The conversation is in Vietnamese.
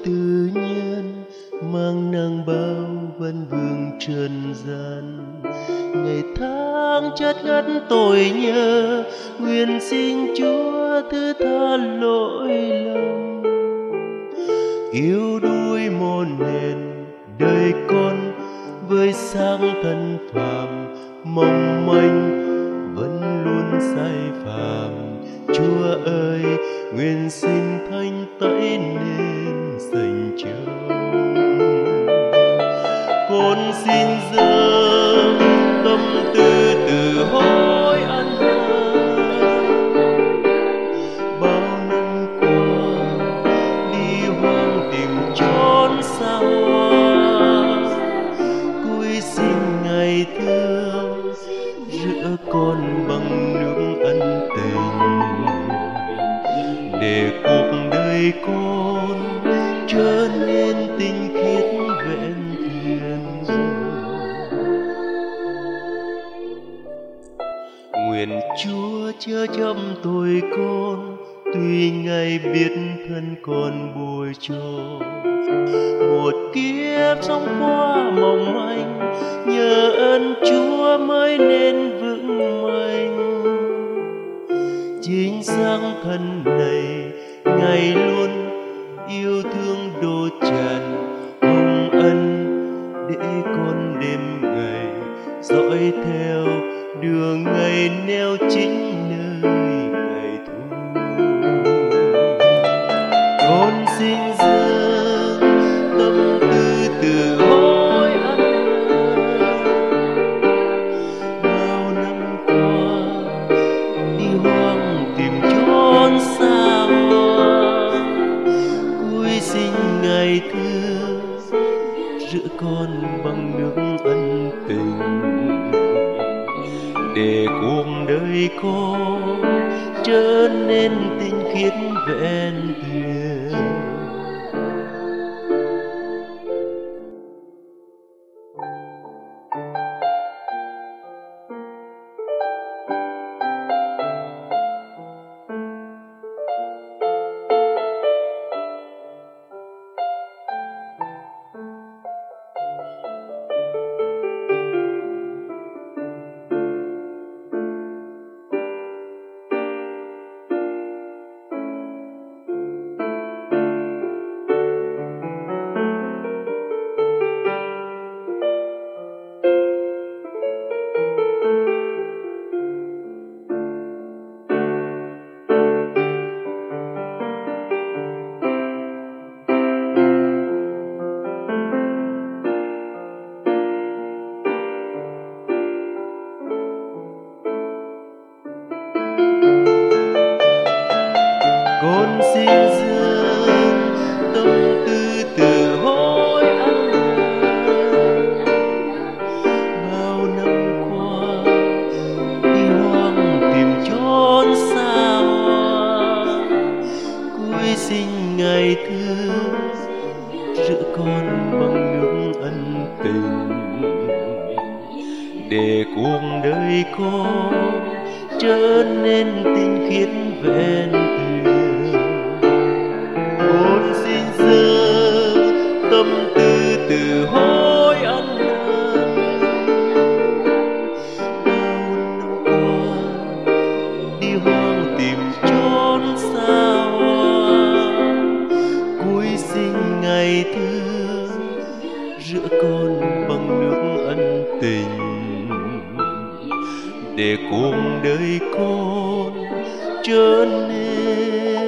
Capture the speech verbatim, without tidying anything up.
tự nhiên mang nắng bao vấn vương trần gian. Ngày tháng chất ngất tội nhớ, nguyện xin Chúa thứ tha lỗi lầm. Yếu đuối một nền đời con với sáng thân phàm mong manh vẫn luôn sai phạm. Chúa ơi, nguyện xin thanh tẩy nên dành cho con. Xin dâng tâm tư từ hối ăn năn. Bao năm qua đi hoang tìm chốn xa hoa, cúi xin ngày thương rửa con bằng nước ân tình, để cuộc đời con trở nên tinh khiết vẹn thuyền. Nguyện Chúa chớ chậm tội con, tuy Ngài biết thân con bồi cho. Một kiếp sống qua mong manh, nhờ ơn Chúa mới nên vững mạnh. Chính xác thân này Ngài luôn yêu thương đô tràn hồng ân, để con đêm ngày dõi theo đường Ngài neo chính nơi Ngài thu. Con xin dâng tâm tư từ hối ăn năn. Bao năm qua đi hoang tìm chốn xa hoa, cúi xin Ngài thương rửa con bằng nước ân tình, để cuộc đời con trở nên tinh khiết vẹn thuyền. Con xin dâng tâm tư từ hối ăn năn. Bao năm qua đi hoang tìm chốn xa hoa, cúi xin Ngài thương rửa con bằng nước ân tình, để cuộc đời con trở nên tinh khiết vẹn thuyền. Con xin dâng tâm tư từ hối ăn năn. Bao năm qua đi hoang tìm chốn xa hoa, cúi xin Ngài thương rửa con bằng nước ân tình, để cuộc đời con trở nên